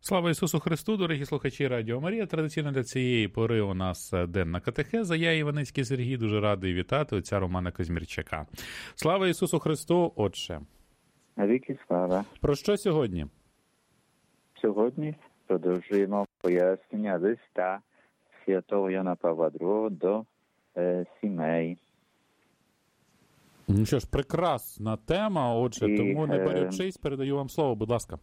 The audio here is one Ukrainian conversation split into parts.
Слава Ісусу Христу, дорогі слухачі Радіо Марія. Традиційно для цієї пори у нас денна катехеза. Я, Іваницький Сергій, дуже радий вітати отця Романа Казмірчака. Слава Ісусу Христу, Отче! Навіки слава! Про що сьогодні? Сьогодні продовжуємо пояснення листа святого Яна Павла II до сімей. Ну що ж, прекрасна тема, Отче, тому не берючись, передаю вам слово, будь ласка.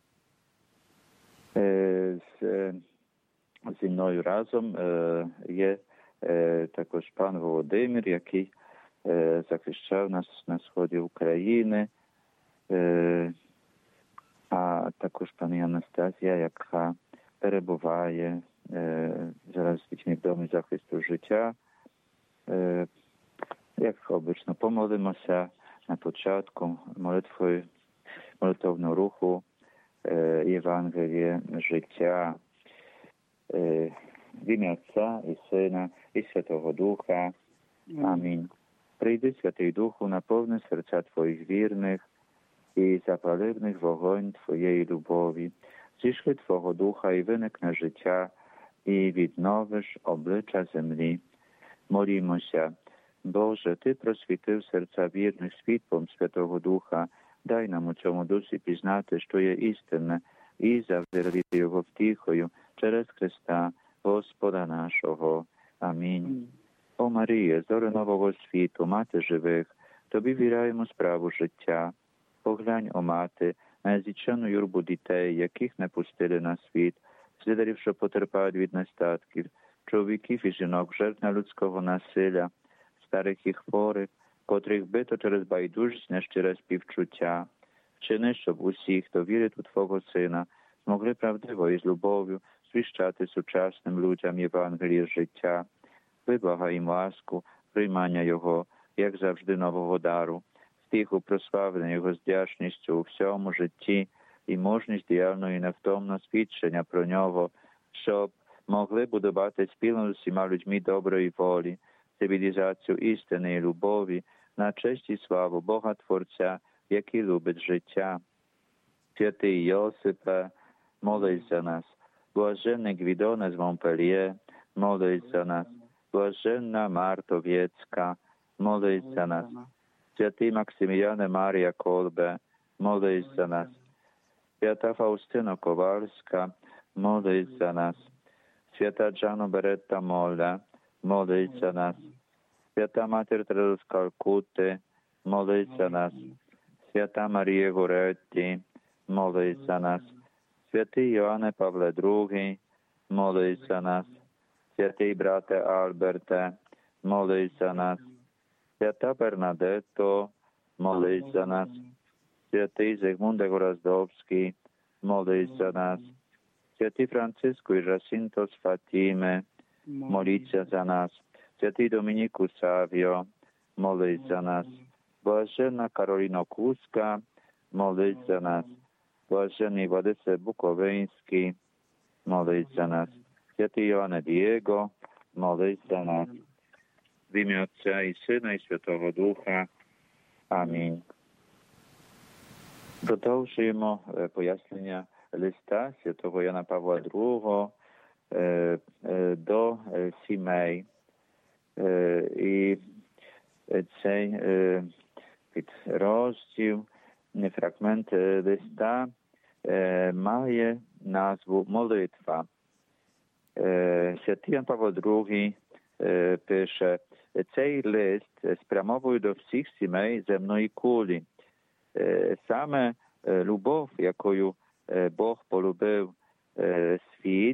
Зі мною разом є також пан Володимир, який захищав нас на сході України, а також пані Анастасія, яка перебуває зараз з дітьми в домі захисту життя. Як обично, помолимося на початку молитовного руху Євангеліє життя. В ім'я Отця і Сина і Святого Духа. Амінь. Прийди, Святий Духу, наповни серця Твоїх вірних і запали в них вогонь Твоєї любові. Зійшли Твого Духа і виникне життя, і відновиш обличчя землі. Молімося. Боже, Ти просвітив серця вірних світлом Святого Духа. Дай нам у цьому дусі пізнати, що є істинне, і завжди радіти Його втіхою через Христа, Господа нашого. Амінь. О Маріє, зоре нового світу, Мати живих, Тобі віряємо справу життя. Поглянь, о Мати, на зічену юрбу дітей, яких не пустили на світ, злидарів, що потерпають від нестатків, чоловіків і жінок, жертв людського насилля, старих і хворих, котрих бито через байдужість, нещире співчуття. Вчини, щоб усі, хто вірить у Твого Сина, змогли правдиво і з любов'ю звіщати сучасним людям Євангеліє життя. Виблагай їм ласку, приймання Його, як завжди, нового дару, стиху прославлення Його з вдячністю у всьому житті і мужність діяльного і невтомного свідчення про Нього, щоб могли будувати спільно з усіма людьми доброї волі, цивілізацію істини і любові, на честь і славу Бога Творця, який любить життя. Святий Йосипе, молись за нас. Блаженний Гвідоне з Монпельє, молись за нас. Блаженна Марто Вєцька, молись за нас. Святий Максиміляне Марія Колбе, молись за нас. Свята Фаустина Ковальська, молись за нас. Свята Джано Беретта Молля, молись за нас. Свята Матір Тереза з Калкутти, молись за нас. Свята Марія Горетті, молись за нас. Святий Йоанне Павле II, молись за нас. Святий брате Альберте, молись за нас. Свята Бернадетто, молись за нас. Святий Зигмунде Гораздовський, молись за нас. Святий Франциско і Жасинто з Фатіми, моліться за нас. Святий Домініку Савіо, молись за нас. Блаженна Кароліно Куска, молись за нас. Блаженний Владице Буковинський, молись за нас. Святий Йоанне Дієго, молись за нас. В ім'я Отця і Сина і Святого Духа. Амінь. Продовжуємо пояснення листа святого Яна Павла II до сімей. І цей підрозділ, фрагмент листа має назву «Молитва». Святий Ян Павло II пише: «Цей лист спрямовує до всіх сімей земної кулі. Саме любов, якою Бог полюбив світ,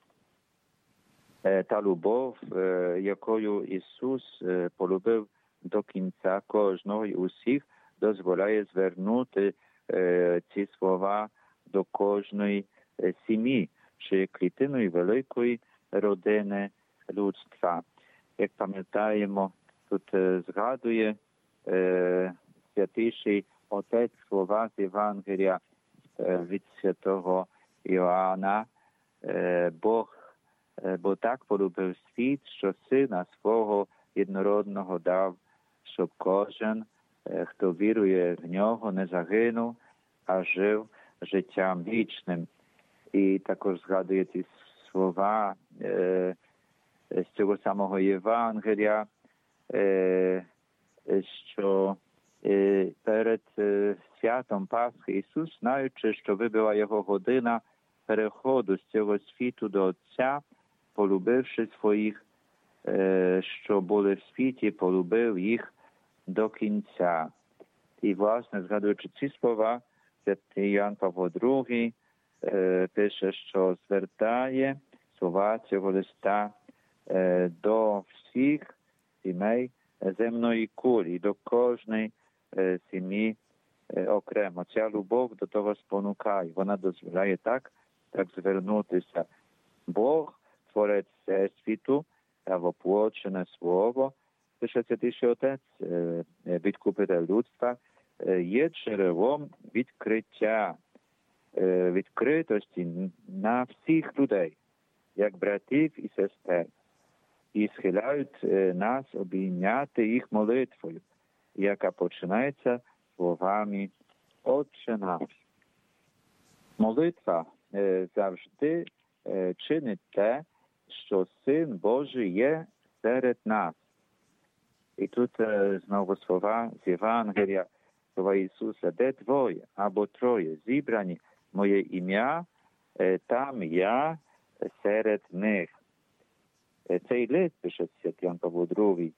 та любов, якою Ісус полюбив до кінця кожного і усіх, дозволяє звернути ці слова до кожної сім'ї, що є клітиною великої родини людства». Як пам'ятаємо, тут згадує святіший Отець слова з Євангелія від святого Іоанна: бо так полюбив світ, що Сина свого єдинородного дав, щоб кожен, хто вірує в Нього, не загинув, а жив життям вічним. І також згадує ці слова з цього самого Євангелія, що перед святом Пасхи Ісус, знаючи, що вибила його година переходу з цього світу до Отця, полюбивши своїх, що були в світі, полюбив їх до кінця. І, власне, згадуючи ці слова, святий Іоанн Павло II пише, що звертає слова цього листа до всіх сімей земної кулі, до кожної сім'ї окремо. Ця любов до того спонукає, вона дозволяє так звернутися. Бог, творець світу, та воплочене слово, пише Святіший Отець, відкупитель людства, є джерелом відкриття, відкритості на всіх людей, як братів і сестер, і схиляють нас обійняти їх молитвою, яка починається словами «Отче наш». Молитва завжди чинить те, що Син Божий є серед нас. І тут знову слова з Євангелія, слова Ісуса: де двоє або троє зібрані моє ім'я, там я серед них. Цей лист, пише святий Іоанн Павло II,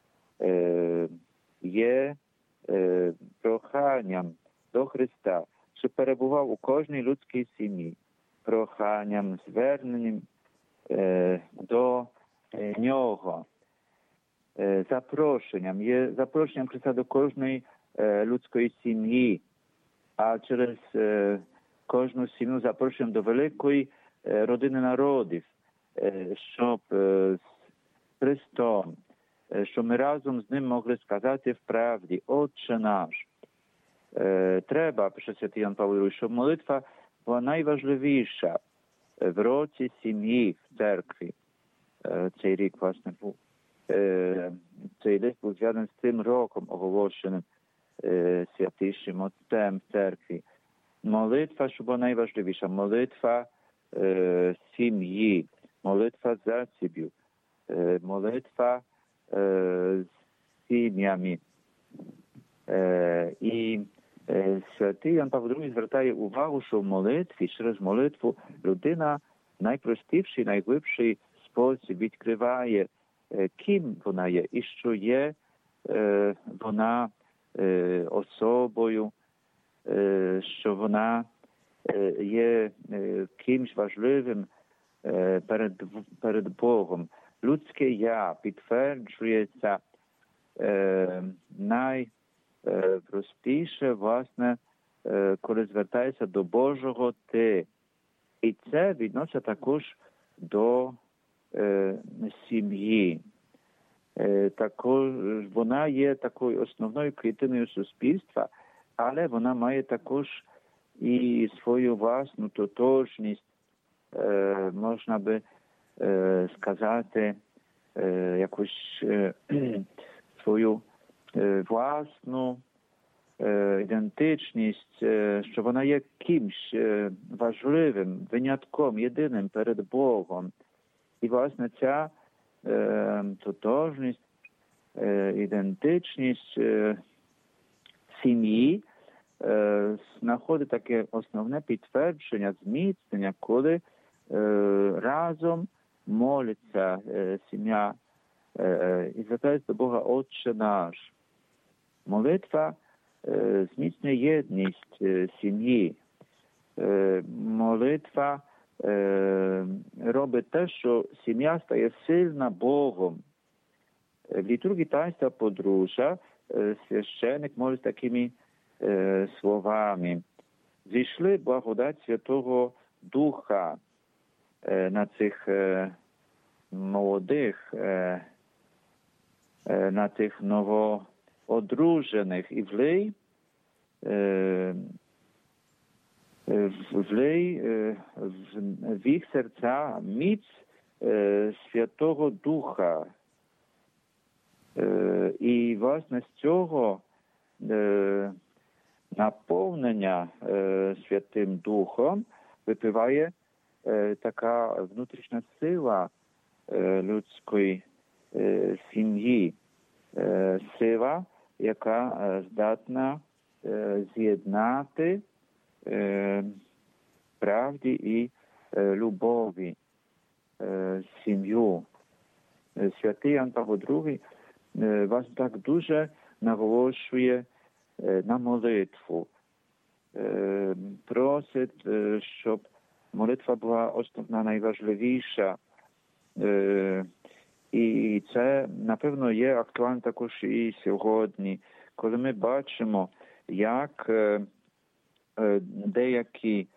є проханням до Христа, що перебував у кожній людській сім'ї, проханням, зверненням до Нього, запрошенням. Є запрошенням Христа до кожної людської сім'ї, а через кожну сім'ю запрошенням до великої родини народів, щоб з Христом, щоб ми разом з Ним могли сказати в правді «Отче наш». Треба, пише святий Іоанн Павло II, щоб молитва була найважливіша в році сім'ї в церкві. Цей рік, власне, був. Цей лист був зв'язаний з цим роком, оголошеним святішим Отцем в церкві. Молитва, щоб була найважливіша. Молитва сім'ї, молитва за сім'ю, молитва з сім'ями. І святий Іоанн Павло II звертає увагу, що в молитві, через молитву людина в найпростіший, найглибший спосіб відкриває, ким вона є і що є вона особою, що вона є кимсь важливим перед Богом. Людське «я» підтверджується найпростіше, власне, коли звертається до Божого «ти». І це відноситься також до сім'ї. Також вона є такою основною клітиною суспільства, але вона має також і свою власну тотожність, можна би сказати, якусь свою власну ідентичність, що вона є кимсь важливим, винятком, єдиним перед Богом. І, власне, ця тотожність, ідентичність сім'ї знаходить таке основне підтвердження, зміцнення, коли разом моляться сім'я і звертається до Бога «Отче наш». Молитва зміцнює єдність сім'ї. Молитва робить те, що сім'я стає сильна Богом. В літургії таїнства подружжя священик молить такими словами: «Зійшли благодать Святого Духа на цих молодих, на цих новоодружених, і влий в їх серця міць Святого Духа». І, власне, з цього наповнення Святим Духом випливає така внутрішня сила людської сім'ї, сила, яка здатна з'єднати правді і любові сім'ю. Святий Ян Павло II вас так дуже наголошує на молитву. Просить, щоб молитва була основна, найважливіша. І це, напевно, є актуально також і сьогодні, коли ми бачимо, як деякі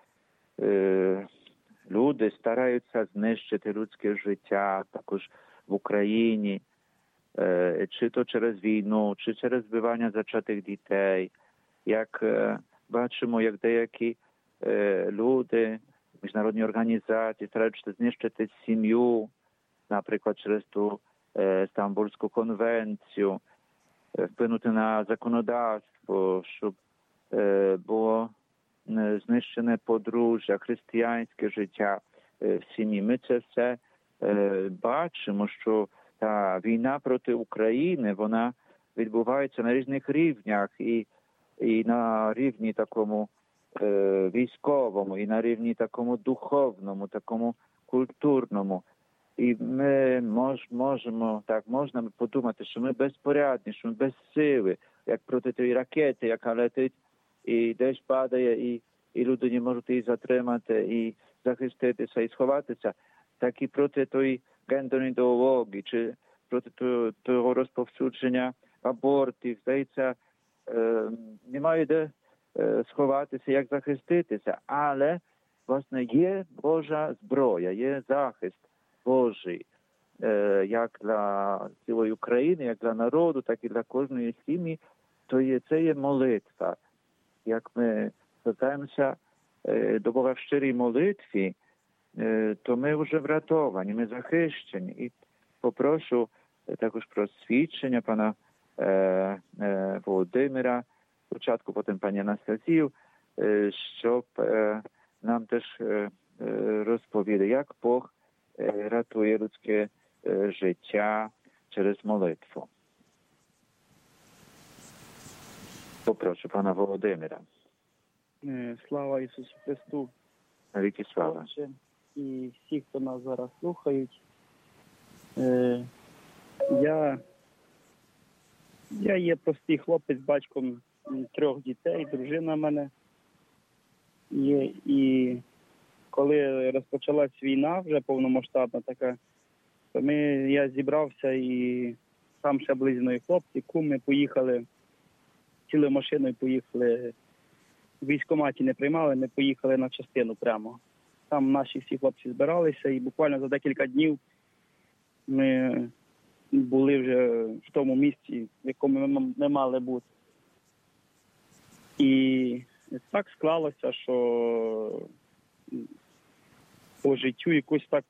люди стараються знищити людське життя, також в Україні, чи то через війну, чи через вбивання зачатих дітей. Як бачимо, як деякі люди, міжнародні організації стараються знищити сім'ю, наприклад, через ту Стамбульську конвенцію, вплинути на законодавство, щоб було знищене подружжя, християнське життя в сім'ї. Ми це все бачимо, що та війна проти України, вона відбувається на різних рівнях, і на рівні такому військовому, і на рівні такому духовному, такому культурному. І ми можемо, так, можна подумати, що ми безпорядні, що ми без сили, як проти тієї ракети, яка летить, і десь падає, і люди не можуть її затримати, і захиститися, і сховатися, так і проти тої гендерної ідеології, чи проти того розповсюдження абортів. Здається, немає де сховатися, як захиститися, але, власне, є Божа зброя, є захист Божий, як для цілої України, як для народу, так і для кожної сім'ї, то це є молитва. Як ми звертаємося до Бога в щирій молитві, то ми вже врятовані, ми захищені. І попрошу також про свідчення пана Володимира, спочатку потім пані Анастасію, щоб нам теж розповіли, як Бог рятує людське життя через молитву. Попрошу пана Володимира. Слава Ісусу Христу. Навіки слава. Отче, і всі, хто нас зараз слухають. Я є простий хлопець, батьком 3 дітей, дружина в мене є. І коли розпочалась війна, вже повномасштабна така, то я зібрався і там ще були зі мною хлопці, куми, поїхали, цілою машиною поїхали, в військкоматі не приймали, ми поїхали на частину прямо. Там наші всі хлопці збиралися, і буквально за декілька днів ми були вже в тому місці, в якому ми мали бути. І так склалося, що по життю якось так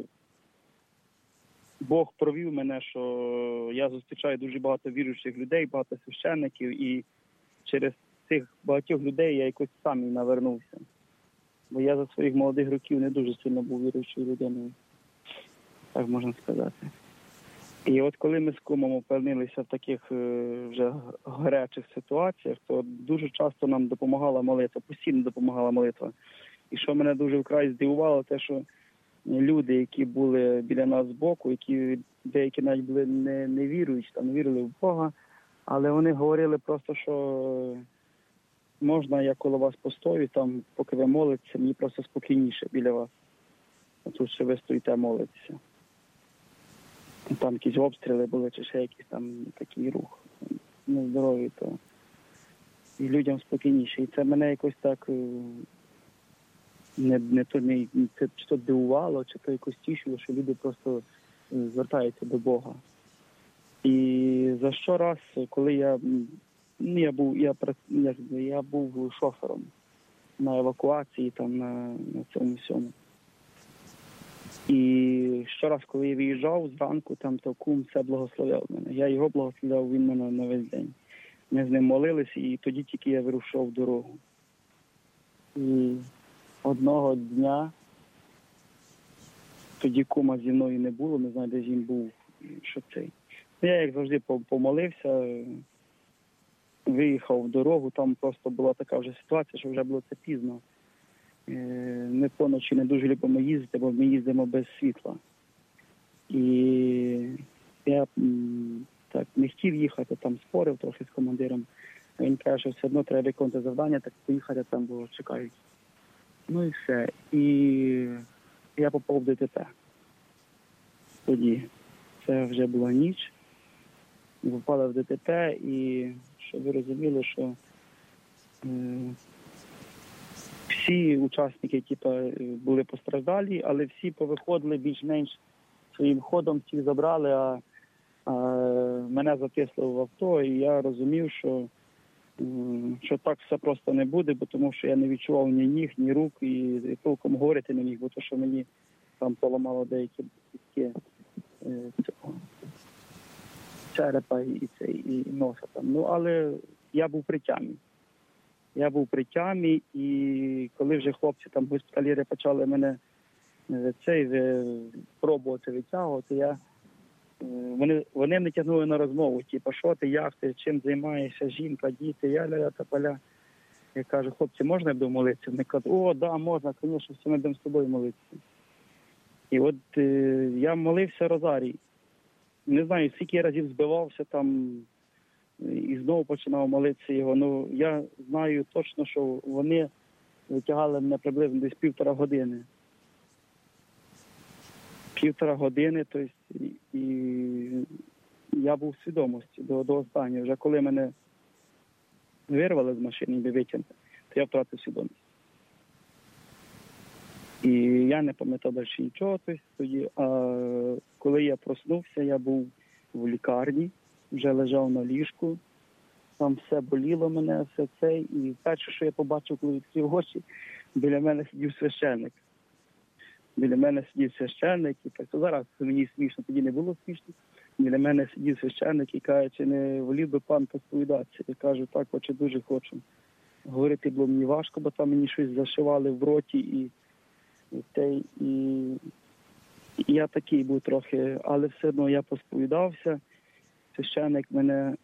Бог провів мене, що я зустрічаю дуже багато віруючих людей, багато священників, і через цих багатьох людей я якось сам і навернувся. Бо я за своїх молодих років не дуже сильно був віруючою людиною, так можна сказати. І от коли ми з кумом опинилися в таких вже гарячих ситуаціях, то дуже часто нам допомагала молитва, постійно допомагала молитва. І що мене дуже вкрай здивувало, те, що люди, які були біля нас збоку, які деякі навіть були не віруючі, там не вірили в Бога, але вони говорили просто, що можна, я коло вас постою, там, поки ви молитеся, мені просто спокійніше біля вас. А тут ще ви стоїте молитеся. Там якісь обстріли були, чи ще якийсь там такий рух нездоровий, то і людям спокійніше. І це мене якось так чи то дивувало, чи то якось тішило, що люди просто звертаються до Бога. І за щораз, коли я був шофером на евакуації, там на цьому всьому. І щораз, коли я виїжджав зранку, там то кум все благословляв мене. Я його благословляв, він мене на весь день. Ми з ним молилися, і тоді тільки я вирушав в дорогу. І одного дня Тоді кума зі мною не було, не знаю, де він був, що цей. Я, як завжди, помолився, виїхав в дорогу, там просто була така вже ситуація, що вже було це пізно. Ми поночі не дуже любимо їздити, бо ми їздимо без світла. І я так не хотів їхати, там спорив трохи з командиром. Він каже, що все одно треба виконати завдання, так поїхати там, бо чекають. Ну і все. І я попав в ДТП. Тоді це вже була ніч. Попали в ДТП і щоб ви розуміли, що всі учасники були постраждалі, але всі повиходили більш-менш своїм ходом, всіх забрали, а мене затисло в авто, і я розумів, що так все просто не буде, бо тому що я не відчував ні ніг, ні рук, і толком говорити не міг, бо то, що мені там поламало деякі черепа і носа там. Ну, але я був при тямі. І коли вже хлопці там госпітальєри почали мене пробувати витягувати, вони не тягнули на розмову, типу, що ти, як ти, чим займаєшся, жінка, діти, я та поля. Я кажу, хлопці, можна я буду молитися? Вони кажуть, о, да, можна, звісно, всі ми будемо з тобою молитися. І от я молився розарій. Не знаю, скільки разів збивався там і знову починав молитися його. Ну, я знаю точно, що вони витягали мене приблизно десь 1,5 години. 1,5 години, тобто, і я був в свідомості до останнього. Вже коли мене вирвали з машини і витягнули, то я втратив свідомість. І я не пам'ятав далі нічого. Тоді, а коли я проснувся, я був в лікарні, вже лежав на ліжку, там все боліло мене, все це. І перше, що я побачив, коли відкрив очі, біля мене сидів священник. І так, зараз мені смішно, тоді не було смішно. Біля мене сидів священник і каже, чи не волів би пан посповідатися. Я кажу, так, хоче, дуже хочу. Говорити було мені важко, бо там мені щось зашивали в роті і я такий був трохи, але все одно я посповідався. Священник мене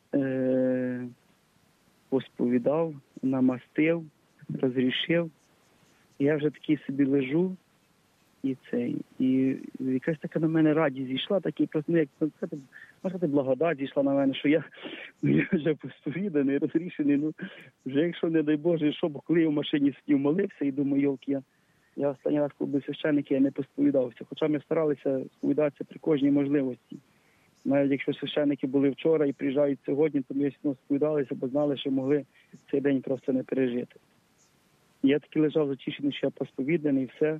посповідав, намастив, розрішив. Я вже такий собі лежу, і якась така на мене радість зійшла, такий просто, як сказати, благодать зійшла на мене, що я вже посповіданий, розрішений. Ну, вже якщо, не дай Боже, що, бо коли я в машині сидів, молився і думаю, йолки, я останній раз, коли був священник, я не посповідався. Хоча ми старалися сповідатися при кожній можливості. Навіть якщо священники були вчора і приїжджають сьогодні, то ми сповідалися, бо знали, що могли цей день просто не пережити. І я таки лежав затішений, що я посповіданий, і все.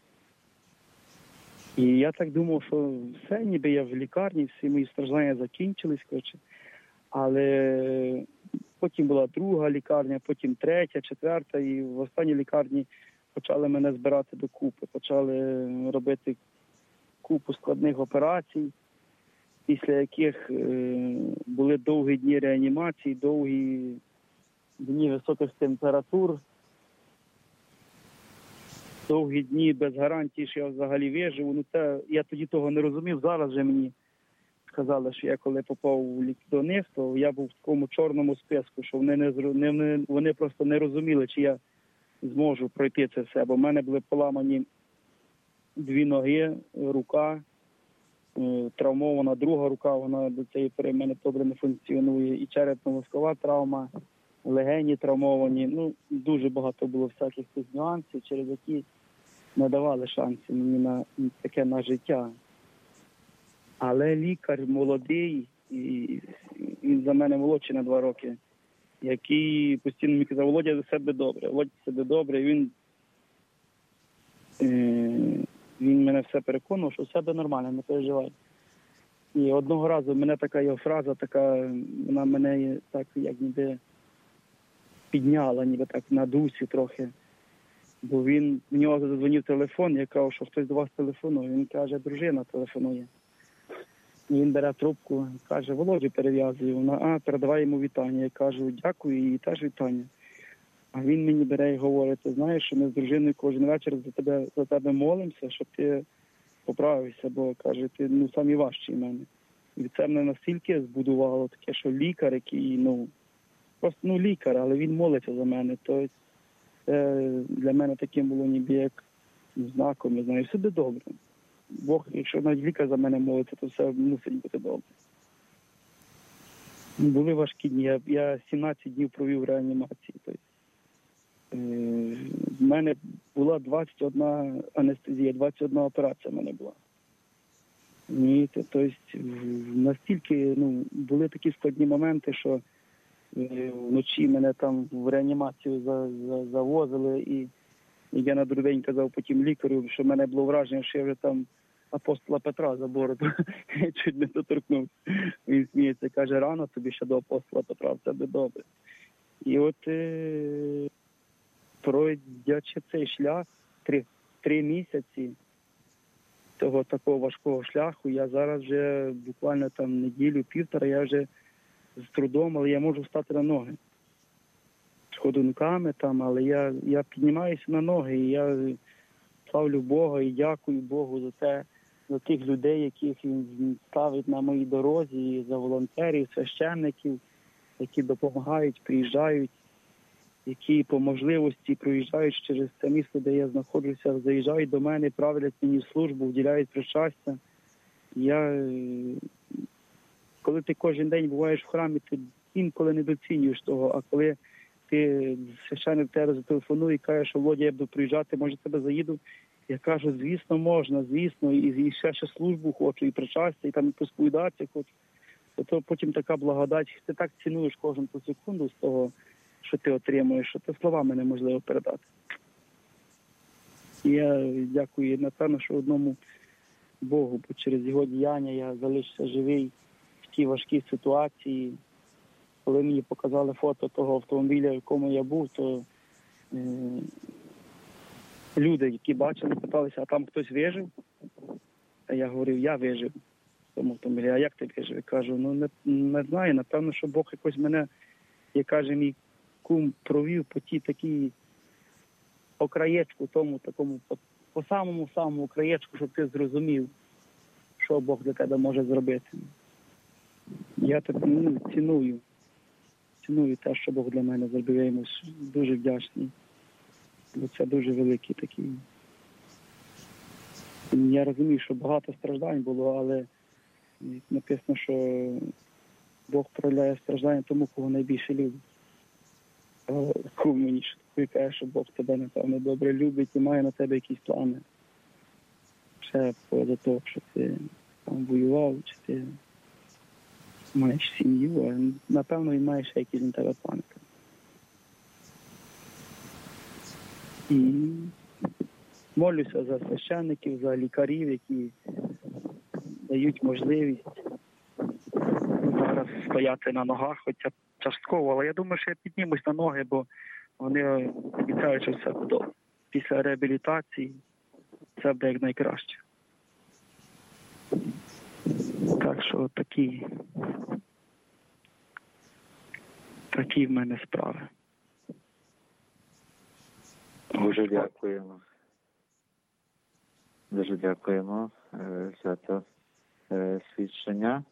І я так думав, що все, ніби я в лікарні, всі мої страждання закінчились, але потім була друга лікарня, потім третя, четверта, і в останній лікарні почали мене збирати докупи, почали робити купу складних операцій, після яких були довгі дні реанімації, довгі дні високих температур, довгі дні без гарантії, що я взагалі виживу. Ну, це, я тоді того не розумів. Зараз же мені сказали, що я коли попав до них, то я був в такому чорному списку, що вони просто не розуміли, чи я зможу пройти це все. Бо в мене були поламані 2 ноги, рука, травмована друга рука, вона до цієї пори в мене добре не функціонує, і черепно-мозкова травма, легені травмовані. Ну, дуже багато було всяких цих нюансів, через які не давали шансів мені на життя. Але лікар молодий, і він за мене молодший на 2 роки, який постійно мені казав, Володя, за себе добре, і він мене все переконував, що все буде нормально, не переживай. І одного разу мене така його фраза, вона мене так, як ніби підняла, ніби так на дусі трохи. Бо в нього задзвонив телефон, я кажу, що хтось до вас телефонує. Він каже, дружина телефонує. І він бере трубку, каже, Володю перев'язує. Вона, передавай йому вітання. Я кажу, дякую, і теж вітання. А він мені бере і говорить, ти знаєш, що ми з дружиною кожен вечір за тебе молимося, щоб ти поправився, бо, каже, ти самі важчий в мене. І це мене настільки збудувало таке, що лікар, який, просто лікар, але він молиться за мене. Тобто це для мене таким було ніби як знаком, я знаю, все буде добре. Бог, якщо навіть лікар за мене молиться, то все мусить бути добре. Були важкі дні. Я 17 днів провів в реанімації. Тобто, в мене була 21 анестезія, 21 операція в мене була. Тобто, настільки були такі складні моменти, що вночі мене там в реанімацію завозили, і я на другий день казав потім лікарю, що в мене було враження, що я вже там апостола Петра за бороду чуть не доторкнув. Він сміється, каже, рано тобі ще до апостола Петра, все буде добре. І от пройдячи цей шлях, 3 місяці того такого важкого шляху, я зараз вже буквально там неділю-півтора, я вже з трудом, але я можу встати на ноги. З ходунками там, але я піднімаюся на ноги, і я славлю Бога і дякую Богу за те, за тих людей, яких Він ставить на моїй дорозі, і за волонтерів, священників, які допомагають, приїжджають, які по можливості проїжджають через це місто, де я знаходжуся, заїжджають до мене, правлять мені службу, вділяють причастя. Коли ти кожен день буваєш в храмі, ти інколи не доцінюєш того, а коли ти священник тебе зателефонує і каже, що Володя, я буду приїжджати, може тебе заїду, я кажу, звісно, можна, звісно, і ще службу хочу, і причастя, і там і посповідатися хочу. То потім така благодать, ти так цінуєш кожну ту секунду з того, що ти отримуєш, що це словами неможливо передати. І я дякую, напевно, що одному Богу, бо через його діяння я залишився живий в тій важкій ситуації. Коли мені показали фото того автомобіля, в якому я був, то люди, які бачили, питалися, а там хтось вижив? А я говорив, я вижив в тому автомобілі. А як ти вижив? Я кажу, не знаю, напевно, що Бог якось мене, як каже мій кум, провів по тій такій окраєчку, тому такому, по самому краєчку, щоб ти зрозумів, що Бог для тебе може зробити. Я так ціную те, що Бог для мене зробив. Я йому дуже вдячний. Бо це дуже великий такий. Я розумію, що багато страждань було, але написано, що Бог проявляє страждання тому, кого найбільше любить. Кум мені каже, що Бог тебе, напевно, добре любить і має на тебе якісь плани. Ще поза того, що ти там воював, чи ти маєш сім'ю, а напевно він має ще якісь на тебе плани. І молюся за священників, за лікарів, які дають можливість зараз стояти на ногах, хоча б частково, але я думаю, що я піднімусь на ноги, бо вони обіцяють, що все буде добре. Після реабілітації це буде як найкраще. Так що такі в мене справи. Дуже дякуємо. Дуже дякуємо за це свідчення.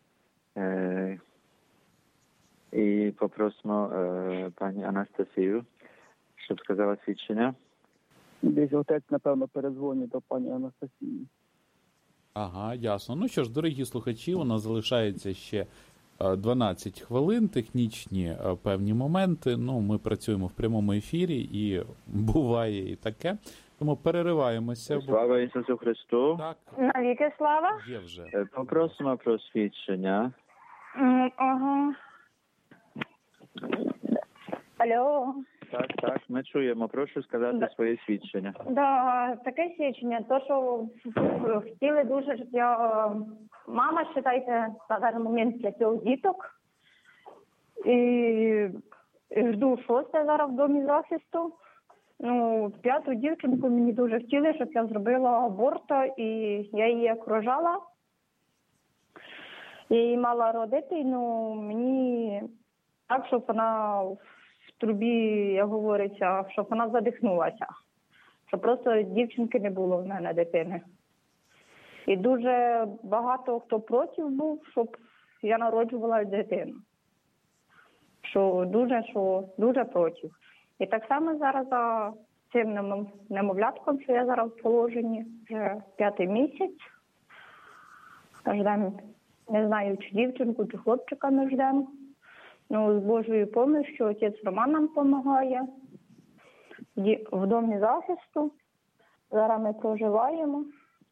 І попросимо пані Анастасію, щоб сказала свідчення. Десь отець, напевно, передзвонить до пані Анастасії. Ага, ясно. Ну що ж, дорогі слухачі, у нас залишається ще 12 хвилин, технічні певні моменти. Ми працюємо в прямому ефірі і буває і таке. Тому перериваємося. Слава Ісусу Христу. Так. Навіки слава. Є вже. Попросимо про свідчення. Ага. Алло. Так, ми чуємо. Прошу сказати своє свідчення. Да, таке свідчення. То, що хотіли дуже, щоб я мама, вважайте, на даний момент для цього діток. І жду 6 зараз в домі захисту. 5-ту дівчинку мені дуже хотіли, щоб я зробила аборт, і я її як рожала. Я її мала родити, мені так, щоб вона в трубі, як говориться, щоб вона задихнулася. Щоб просто дівчинки не було в мене дитини. І дуже багато хто проти був, щоб я народжувала дитину. Що дуже проти. І так само зараз за цим немовлятком, що я зараз в положенні, вже 5-й місяць. Ждемо, не знаю, чи дівчинку, чи хлопчика ми ждемо. Ну, з Божою допомогою, отець Роман нам допомагає. В домі захисту. Зараз ми проживаємо.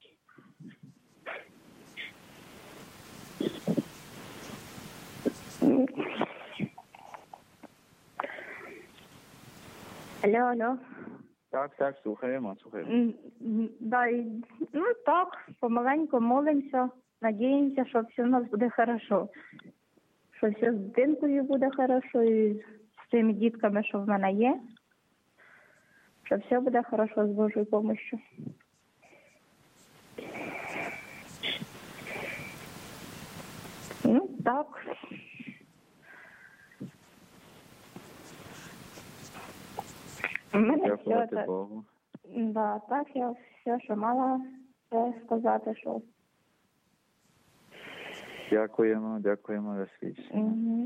Алло. Так, слухаємо. Да, ну так, помаленьку молимося, надіємося, що все у нас буде хорошо. Що все з дитинкою буде хорошо, і з тими дітками, що в мене є. Що все буде хорошо з Божою допомогою. Ну, так. У мене Дякувати все Богу. Да, так, я все, що мала сказати, що. Дякуємо за свідчення. Угу.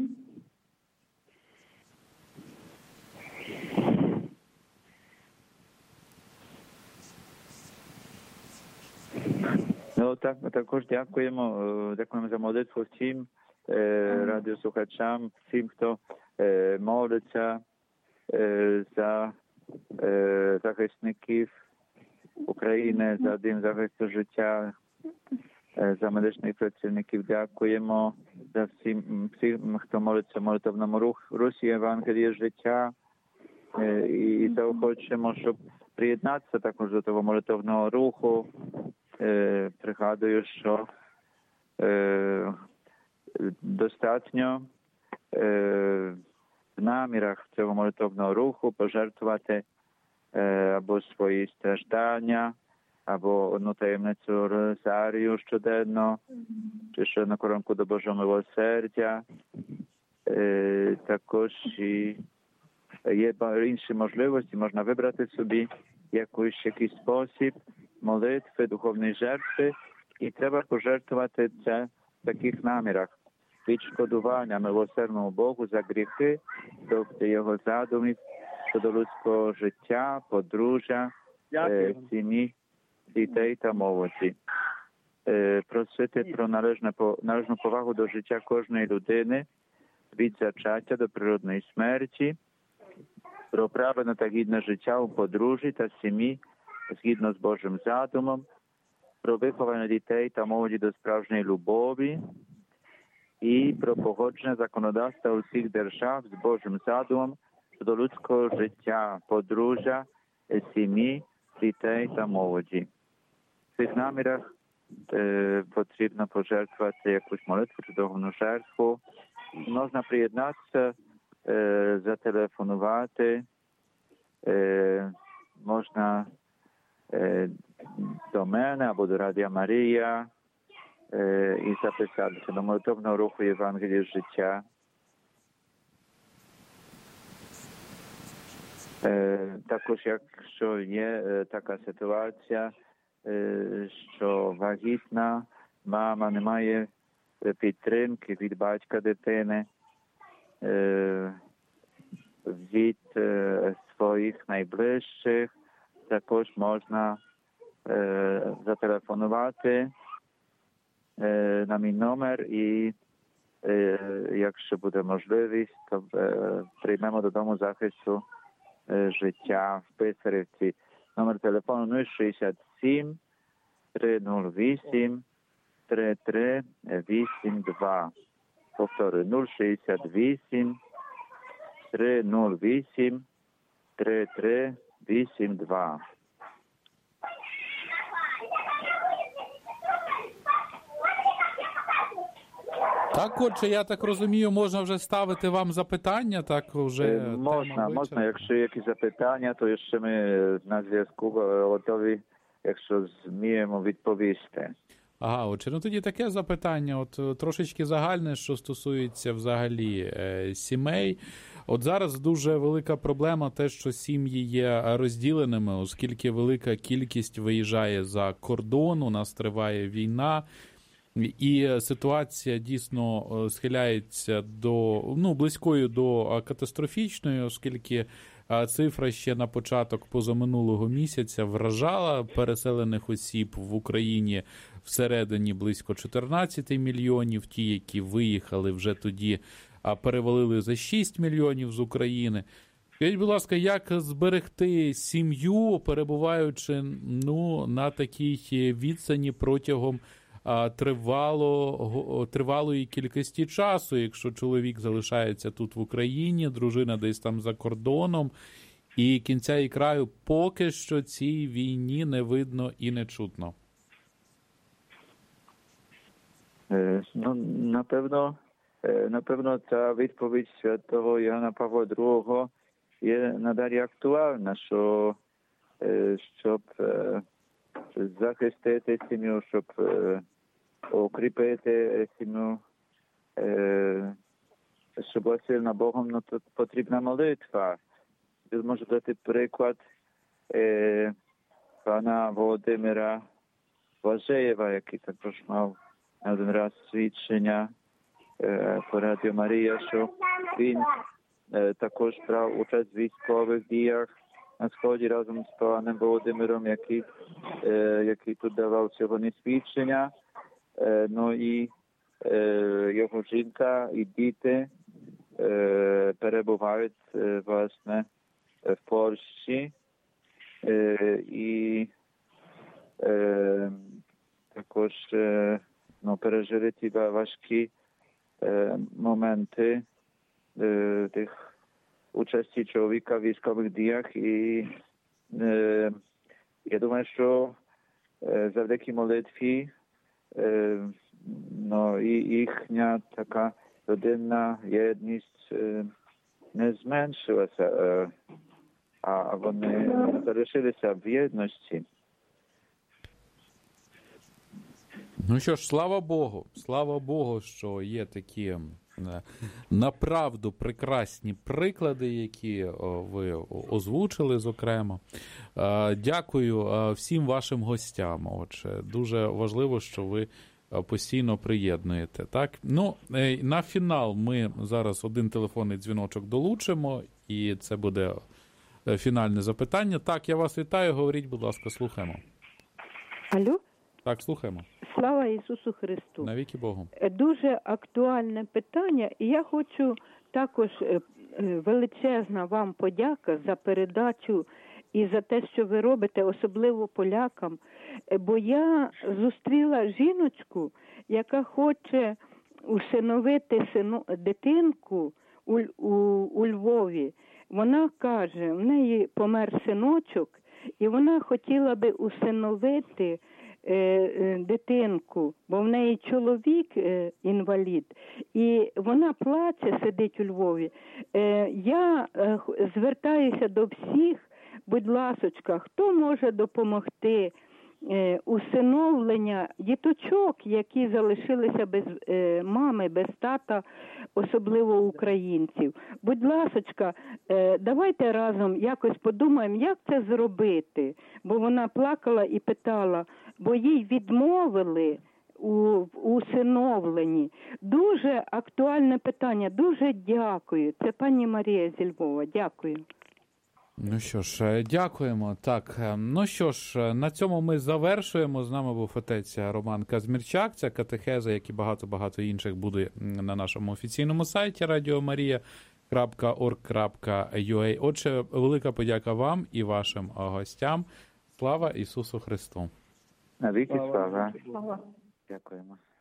Ну, так, також дякуємо за молитву всім радіослухачам, всім, хто молиться за захисників України, за дім захисту життя, за медичних працівників. Дякуємо за всім, хто молиться в молитовному русі Євангелія життя. І заохочуємо, щоб приєднатися також до того молитовного руху. Пригадую, що достатньо в намірах цього молитовного руху пожертвувати або свої страждання, або одну таємницю розарію щоденно, чи ще на коронку до Божого милосердя. Також і є інші можливості, можна вибрати собі якийсь спосіб молитви, духовної жертви, і треба пожертвувати це в таких намірах. Відшкодування милосердному Богу за гріхи, тобто його задумів щодо людського життя, подружжя, сім'ї, дітей та молоді. Просити про належну повагу до життя кожної людини, від зачаття до природної смерті, про правильне та гідне життя у подружжі та сім'ї, згідно з Божим задумом, про виховання дітей та молоді до справжньої любові і про погодження законодавства усіх держав з Божим задумом щодо людського життя, подружжя, сім'ї, дітей та молоді. В цих намірах потрібно пожертвувати якусь молитву чи духовну жертву. Можна приєднатися, зателефонувати, можна до мене або до Радіо Марія і записатися до молитовного руху Євангелія життя. Також, якщо є така ситуація, що вагітна мама не має підтримки від батька дитини, від своїх найближчих, також можна зателефонувати на мій номер і, якщо буде можливість, то приймемо додому захисту життя в Писарівці. Номер телефону 067 308 3382. Повторюю, 068 308 3382. Так, отже, я так розумію, можна вже ставити вам запитання, так вже можна, якщо є якісь запитання, то ще ми на зв'язку готові, якщо зміємо відповісти. Ага, отже, ну тоді таке запитання, от трошечки загальне, що стосується взагалі сімей. От зараз дуже велика проблема те, що сім'ї є розділеними, оскільки велика кількість виїжджає за кордон, у нас триває війна, і ситуація дійсно схиляється до, близькою до катастрофічної, оскільки цифра ще на початок позаминулого місяця вражала переселених осіб в Україні всередині близько 14 мільйонів, ті, які виїхали вже тоді, перевалили за 6 мільйонів з України. Скажіть, будь ласка, як зберегти сім'ю, перебуваючи на такій відстані протягом тривалої кількості часу, якщо чоловік залишається тут в Україні, дружина десь там за кордоном, і кінця і краю поки що цій війні не видно і не чутно? Напевно, ця відповідь святого Іоанна Павла II є надалі актуальна, що щоб захистити сім'ю, щоб укріпити сім'ю, щоб була сильна Богом, то потрібна молитва. Можу дати приклад пана Володимира Важеєва, який також мав один раз свідчення по Радіо Марія, що він також брав участь в військових діях на Сході разом з паном Володимиром, який тут давав сьогодні свідчення. І його жінка і діти перебувають, власне, в Польщі. І також пережили ті важкі моменти тих участі чоловіка в військових діях. І я думаю, що завдяки молитві і їхня така родинна єдність не зменшилася, а вони залишилися в єдності. Ну що ж, слава Богу, що є такі направду прекрасні приклади, які ви озвучили, зокрема. Дякую всім вашим гостям. Отже, дуже важливо, що ви постійно приєднуєте. Так? На фінал ми зараз один телефонний дзвіночок долучимо, і це буде фінальне запитання. Так, я вас вітаю, говоріть, будь ласка, слухаємо. Алло? Так, слухаємо. Слава Ісусу Христу. Навіки Богу. Дуже актуальне питання, і я хочу також величезна вам подяка за передачу і за те, що ви робите, особливо полякам. Бо я зустріла жіночку, яка хоче усиновити дитинку у Львові. Вона каже, в неї помер синочок, і вона хотіла би усиновити дитинку, бо в неї чоловік інвалід, і вона плаче, сидить у Львові. Я звертаюся до всіх, будь ласочка, хто може допомогти усиновлення діточок, які залишилися без мами, без тата, особливо українців. Будь ласочка, давайте разом якось подумаємо, як це зробити. Бо вона плакала і питала, бо їй відмовили у усиновленні. Дуже актуальне питання, дуже дякую. Це пані Марія зі Львова. Дякую. Ну що ж, дякуємо. Так, ну що ж, на цьому ми завершуємо. З нами був отець Роман Казмірчак. Ця катехеза, як і багато інших, буде на нашому офіційному сайті radiomaria.org.ua. Отже, велика подяка вам і вашим гостям. Слава Ісусу Христу! Навіки слава. Дякуємо.